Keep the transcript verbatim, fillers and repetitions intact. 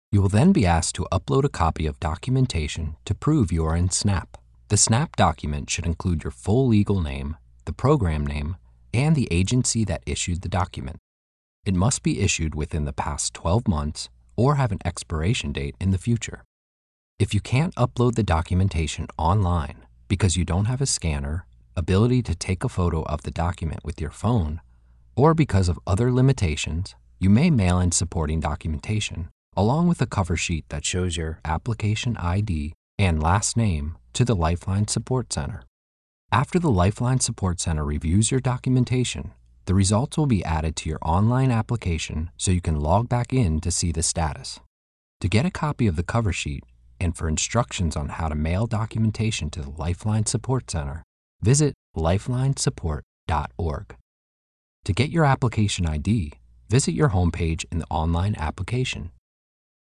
You will then be asked to upload a copy of documentation to prove you are in SNAP. The SNAP document should include your full legal name, the program name, and the agency that issued the document. It must be issued within the past twelve months or have an expiration date in the future. If you can't upload the documentation online because you don't have a scanner, ability to take a photo of the document with your phone, or because of other limitations, you may mail in supporting documentation along with a cover sheet that shows your application I D and last name to the Lifeline Support Center. After the Lifeline Support Center reviews your documentation, the results will be added to your online application so you can log back in to see the status. To get a copy of the cover sheet and for instructions on how to mail documentation to the Lifeline Support Center, visit lifeline support dot org. To get your application I D, visit your homepage in the online application.